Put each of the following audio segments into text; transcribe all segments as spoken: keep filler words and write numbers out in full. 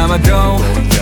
감아도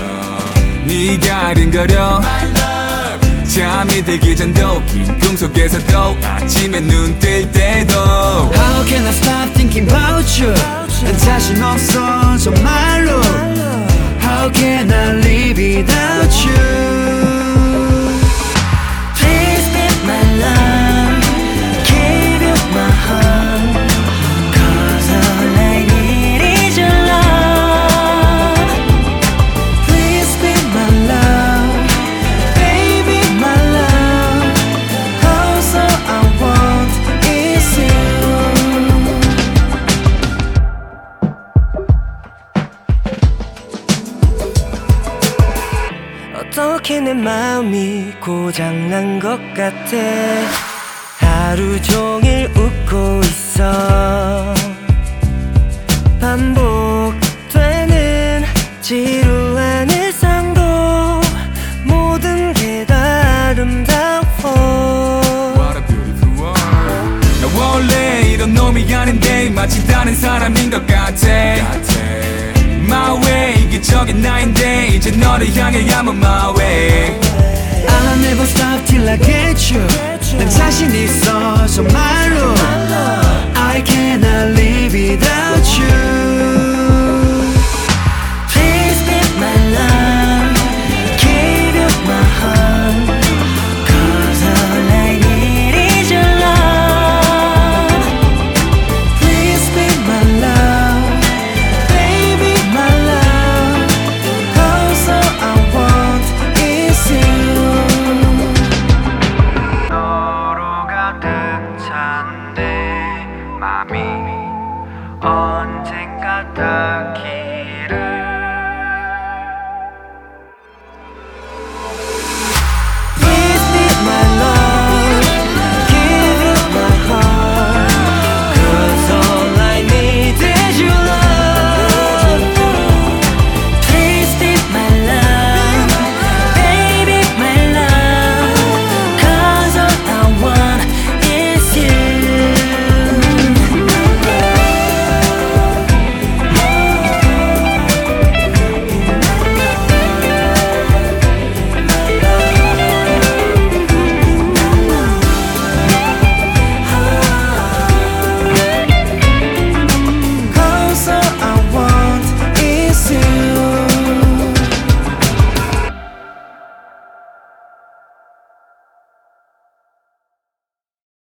네가 링거려 잠이 들기 전도 긴 꿈속에서도 아침에 눈 뜰 때도 How can I stop thinking about you 난 자신 없어 정말로 How can I live without you Please be my love Give you my heart Cause all I need is your love Please be my love Baby my love Cause all I want is you 어떻게 내 마음이 고장난 것 같아 하루 종일 웃고 있어 반복되는 지루한 일상도 모든 게 다 아름다워 What a beautiful world 나 원래 이런 놈이 아닌데 마치 다른 사람인 것 같아 My way 이기적인 나인데 이제 너를 향해 I'm on my way I'll never stop till I get you 난 자신 있어 정말로 I cannot live without you Please be my love Give you my heart Cause all I need is your love Please be my love Baby my love Cause all I want is you 너로 가득 찬 내 맘이 언젠가 닿기